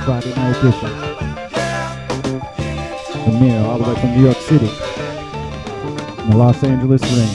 Friday night edition. Amir, all the way from New York City, in the Los Angeles rain.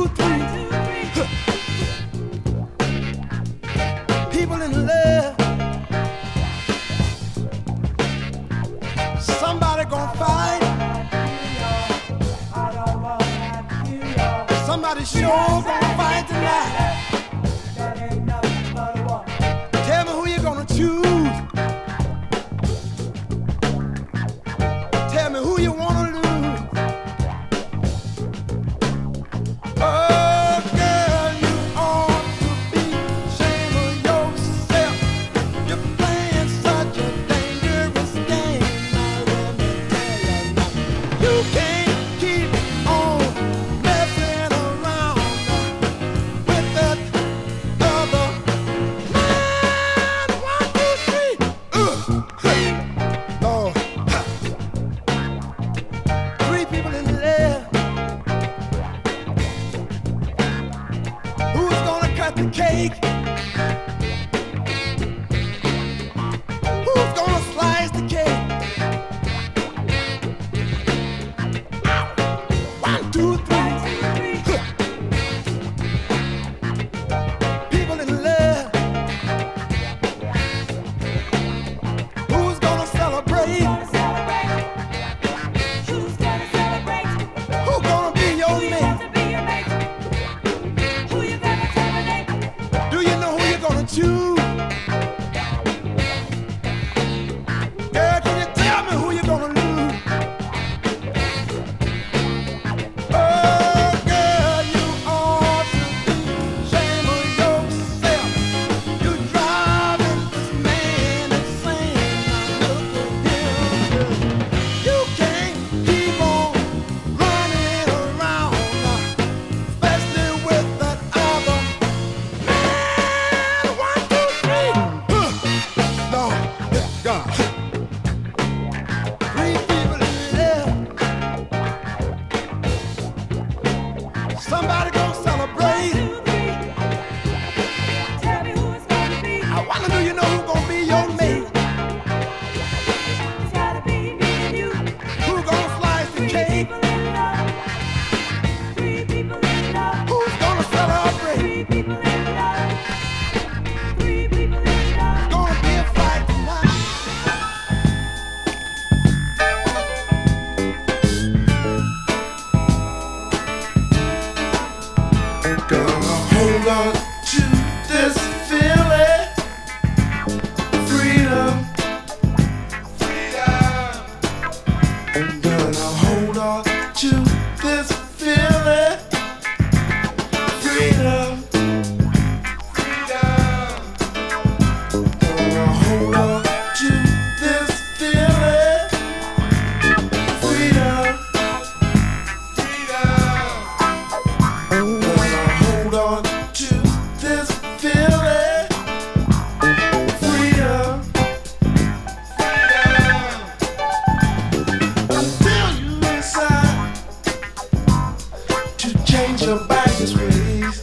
two, three. People in love. Somebody gonna fight. Somebody sure gonna fight tonight. Tell me who you gonna choose. Tell me who you wanna lose. Oh, girl, you ought to be ashamed of yourself. You're playing such a dangerous game. Now let me tell you now. You can't keep on messing around with that other man. 1, 2, 3. Lord. 3 people in love. Who's gonna cut the cake? Who's gonna slice the cake? 1, 2, 3. People in love. Who's gonna celebrate? Who's gonna be your mate? Do you know who you're gonna choose? Girl, can you tell me who you're gonna lose? Oh, girl, you ought to be ashamed of yourself. You're driving this man insane. Now look at him. You can't keep on running around, especially with that other man. 1, 2, 3. Lord, God. 3 people in love. Somebody gonna celebrate. I wanna know, you know who gonna be your mate. Who gonna slice the cake? Who's gonna celebrate? Gonna be a fight tonight. Gonna hold on to this feeling. Freedom. I'm gonna hold on to this feeling. Freedom. Gonna hold on to this feeling. Freedom. Gonna hold on to this feeling. Freedom. Until you decide to change your bias ways.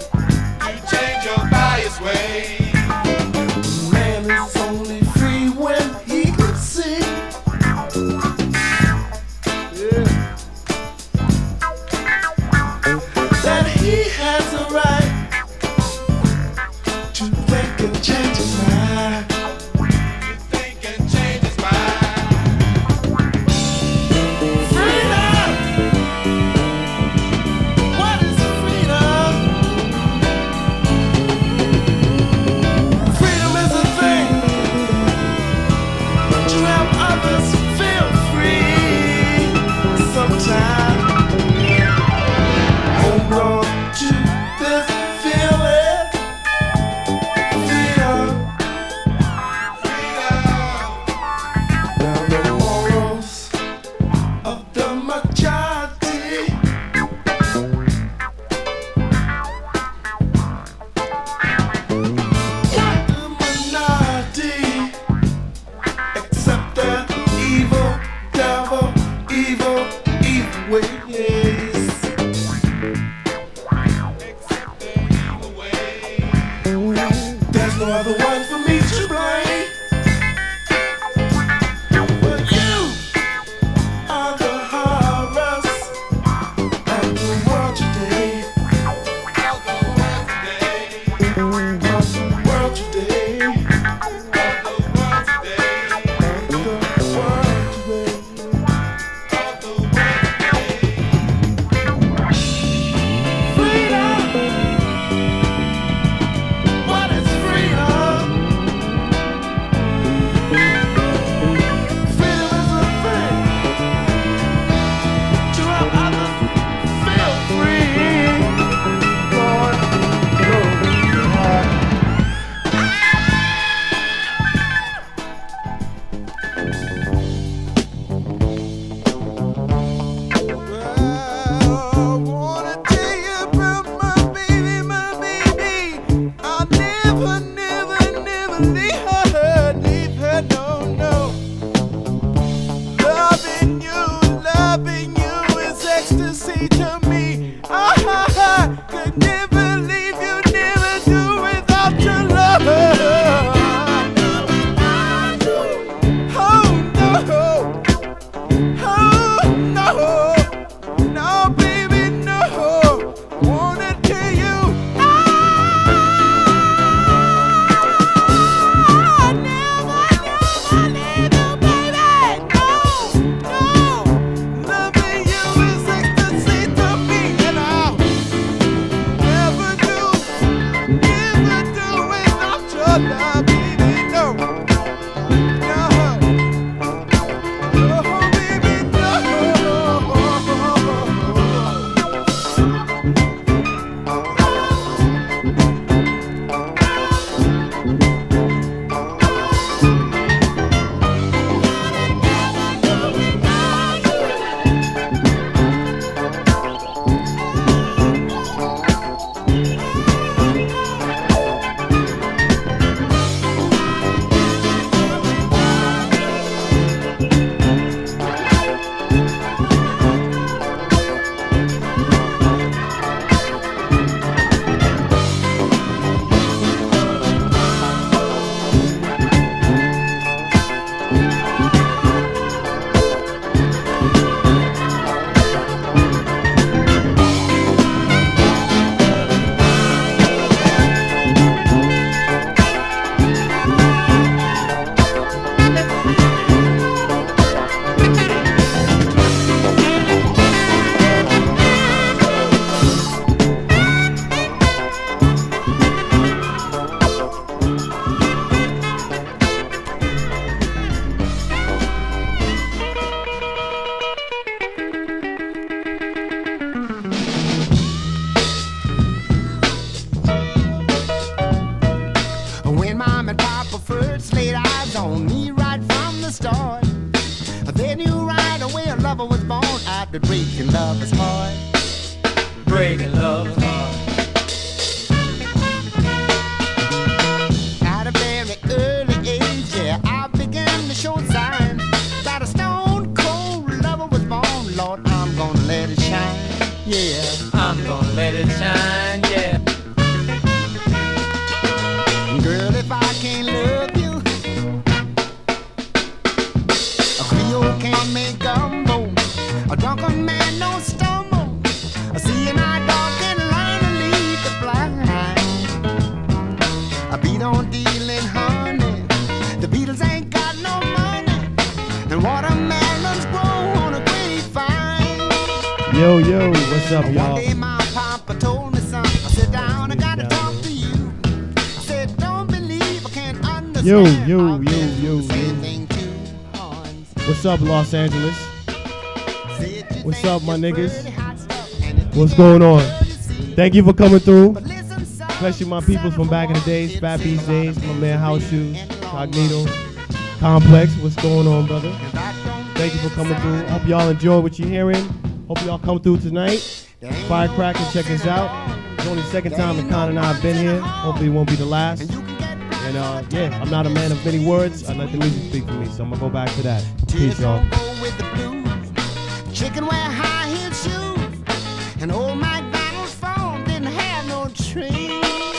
Man is only free when he can see. That he has a right to think and change his mind. Freedom! What is freedom? Freedom is a thing to help others feel free. Sometimes hold on to this feeling. Freedom. Now the morals of the majority. Not the minority. Accept their evil, devil, evil ways. There's no other one for me to blame. But you are the horrors of the world today. about the breaking lover's heart. Breaking love's heart. At a very early age, yeah, I began to show signs that a stone cold lover was born. Lord, I'm gonna let it shine, yeah. I'm gonna let it shine, yeah. Girl, if I can't love you, a Creole can't make gumbo, a drunken man don't stumble, a seeing eye dog can learn to lead the blind. A beat on dealing honey, the Beatles ain't got no money, and watermelons grow on a grapevine. Yo, what's up, One y'all? day my papa told me, son, I sit down, I gotta talk to you. I said, don't believe I can't understand. Yo. I've been through the same thing too, Hans. What's up, Los Angeles? Said you What's think up, my you're niggas? pretty hot stuff, and it What's ain't going on? all you see. Thank you for coming through, But listen, son, especially my peoples from back in the days, it's Fat a Beast lot days, of my man House misery Shoes, in the long Cognito, run. Complex. What's going on, brother? And that don't Thank you for coming make through. sense. Hope y'all enjoy what you're hearing. Hope y'all come through tonight. There ain't Firecrack no and check us out. It's only the second time that Con and I have been here. Hopefully it won't be the last. And you can get And yeah, I'm not a man of many words. I let the music speak for me, so I'm gonna go back to that. tears Peace, y'all. don't go with the blues. Chicken wear high-heel shoes. And old MacDonald's phone didn't have no tree.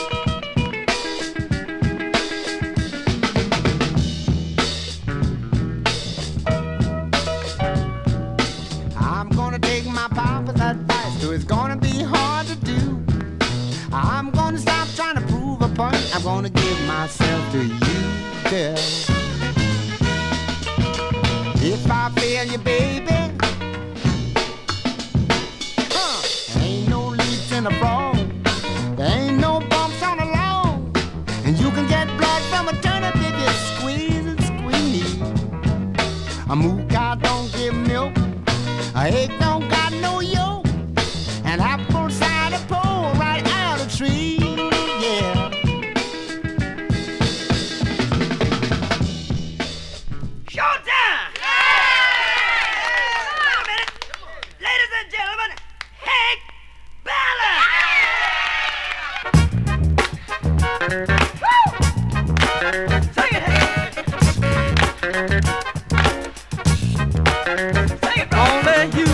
I'm gonna take my papa's advice, so it's gonna be hard to do. I'm gonna stop trying to prove a point. I'm gonna give myself to you, girl. If I fail you, baby, ain't no leaks in the frog. There ain't no bumps on the lawn. And you can get blood from a turnip if you squeeze and squeeze. A moo cow don't give milk. A egg don't got no yolk. An apple cider pull right out of tree. Yeah. Showtime! Wait a minute. Ladies and gentlemen, Hank Ballard! Woo! Sing it, Hank! Sing it, bro! Only you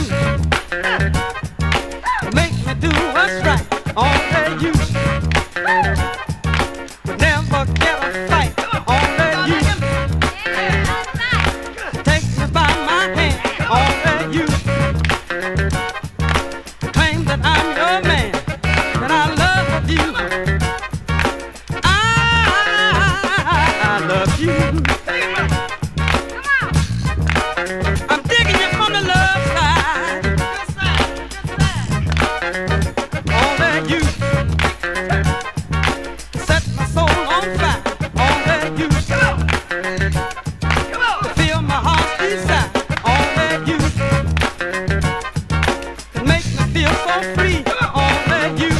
make me do what's right. Only you would never get a fight. Only you take me by my hand. Only you claim that I'm your man, that I love you. I love you. I'm digging you from the love side. Only you set my soul on fire. Only you to feel my heart's desire. Only you can make me feel so free. Only you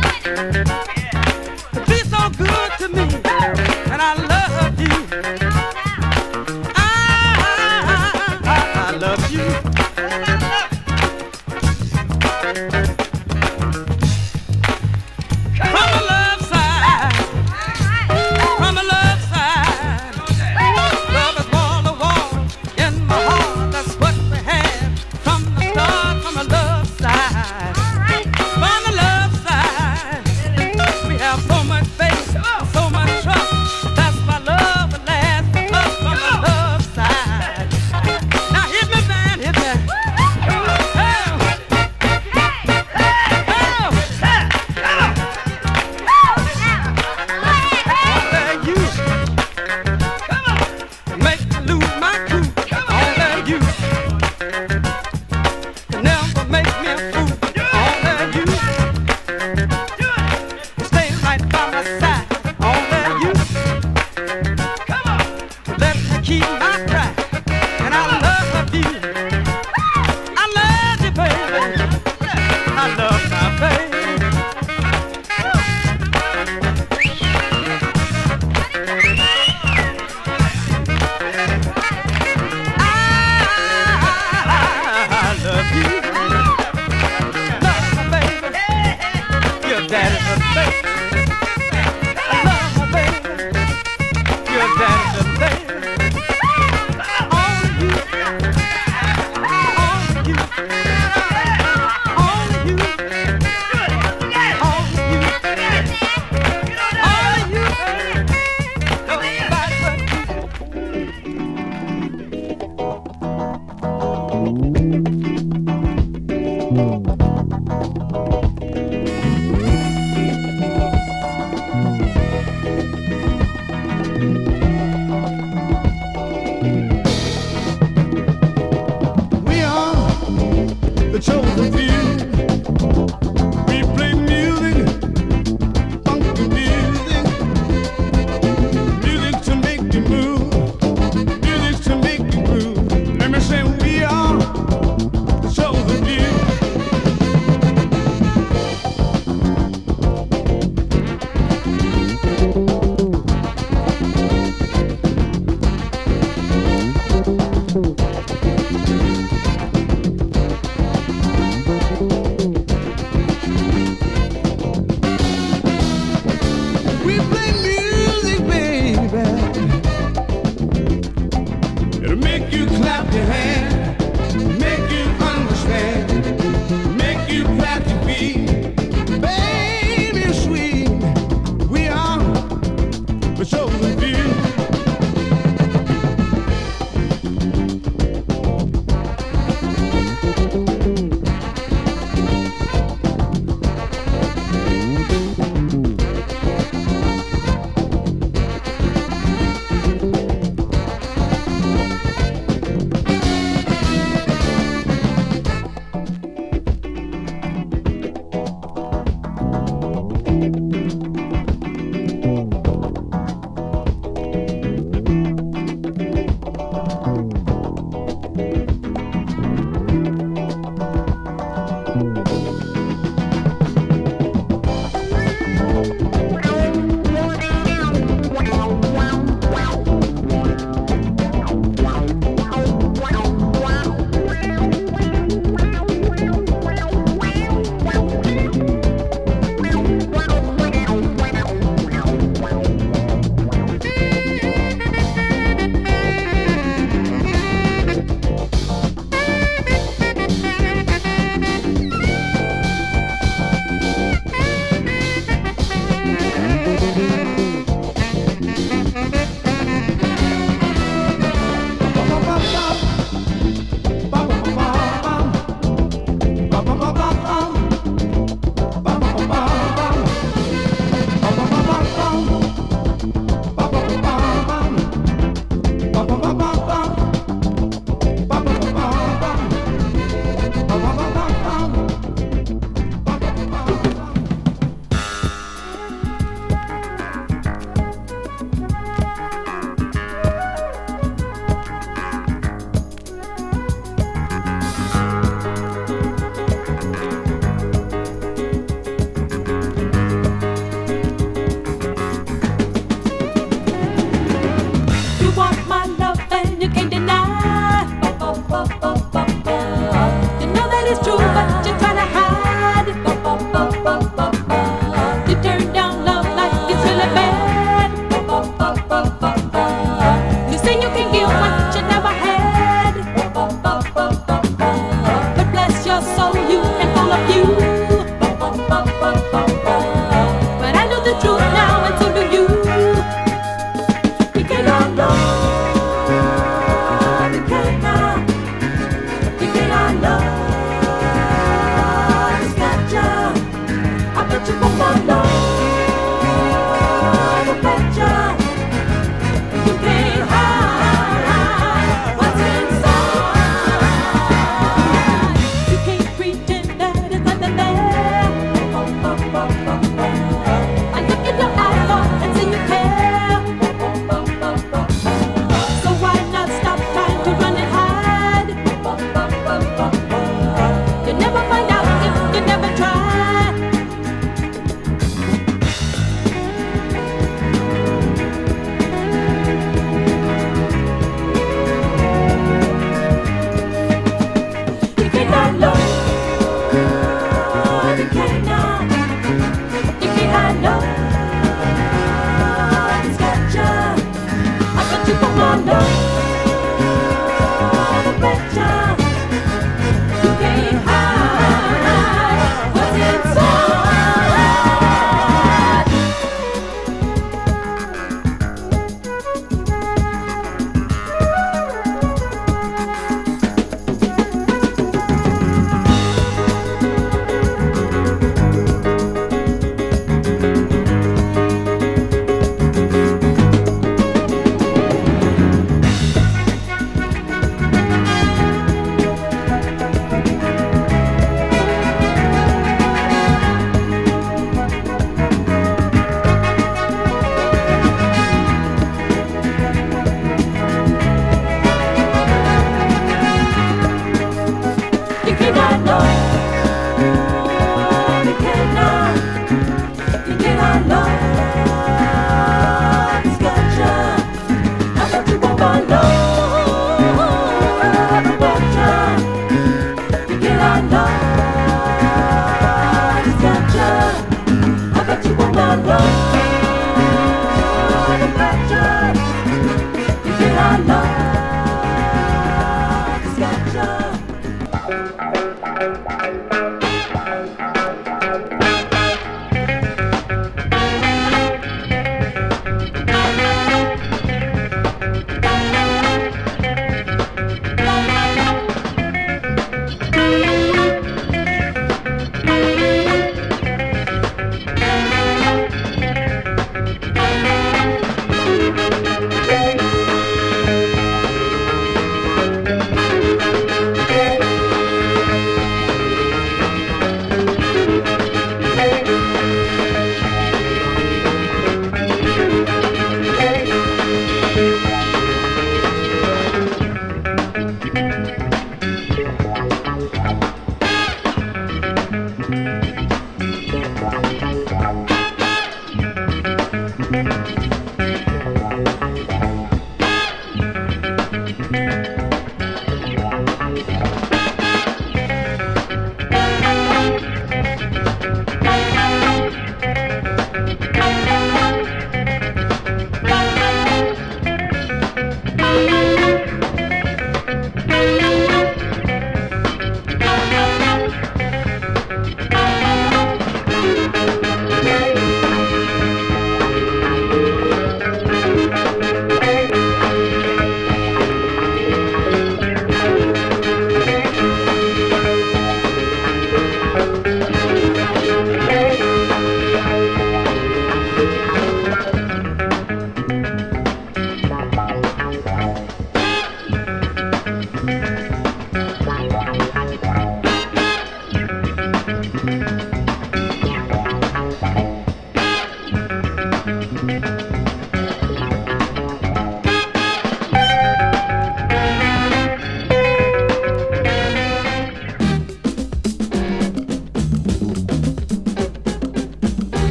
to be so good to me, and I love you. I love you. From the love side, from the love side, love is wall to wall in my heart. That's what we have from the start. From the love side, from the love side, we have so much faith, so much trust. That's why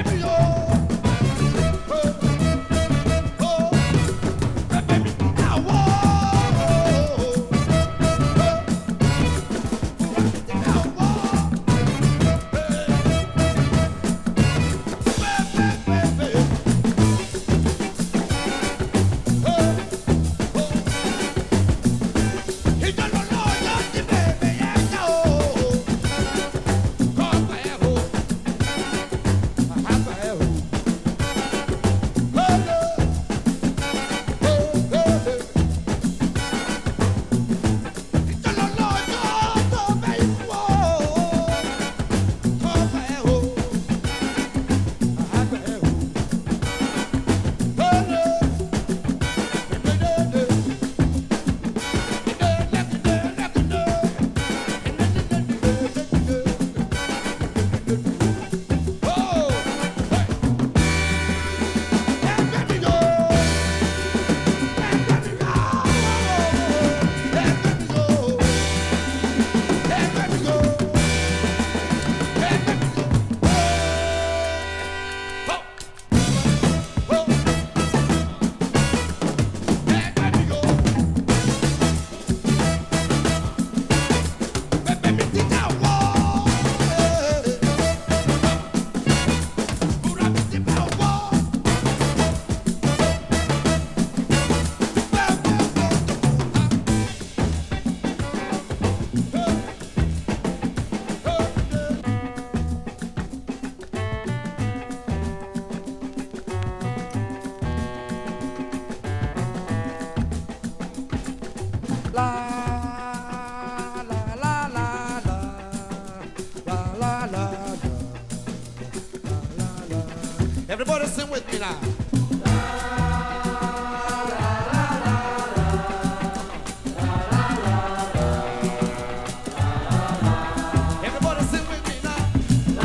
Everybody sing with me now. Everybody sing with me now.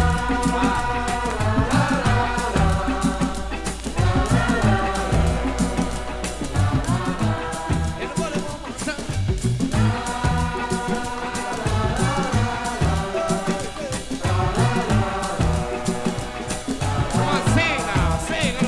Everybody one more time. Come on, sing now, sing.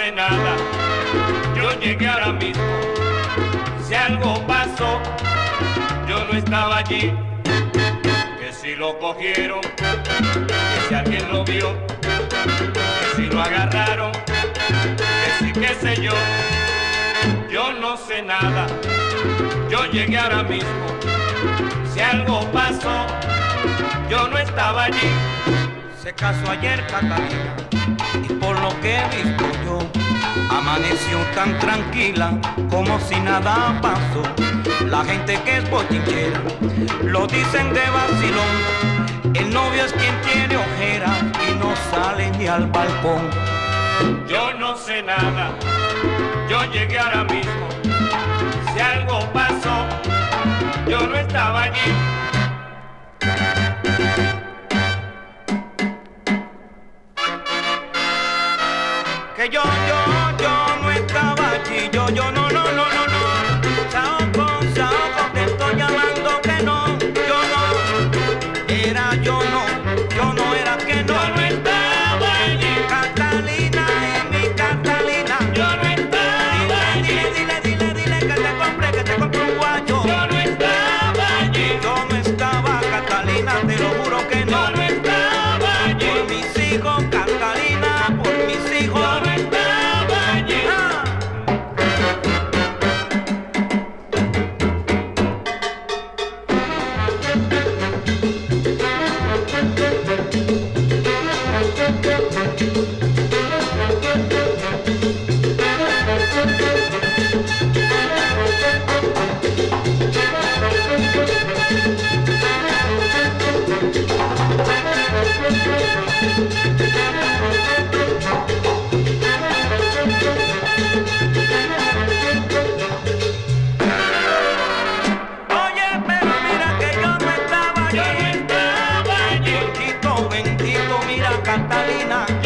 sé nada, yo llegué ahora mismo. Si algo pasó, yo no estaba allí. Que si lo cogieron, que si alguien lo vio, que si lo agarraron, que si qué sé yo. Yo no sé nada, yo llegué ahora mismo. Si algo pasó, yo no estaba allí. Se casó ayer Catalina y por lo que he visto yo amaneció tan tranquila como si nada pasó. La gente que es bochinchera lo dicen de vacilón. El novio es quien tiene ojeras y no sale ni al balcón. Yo no sé nada, yo llegué ahora mismo. Si algo pasó, yo no estaba allí. Que yo no estaba allí, yo no. Saoco, te estoy llamando que no, era yo no era que no. Yo no estaba allí. Catalina es mi Catalina. Yo no estaba allí. Dile que te compre un guayo. Yo no estaba allí. Yo no estaba, Catalina, te lo juro que no. Yo no estaba allí. Por mis hijos, Catalina, por mis hijos. Yo no estaba allí. Oye, pero mira que yo no estaba allí. Yo no estaba allí. Bendito, mira Catalina,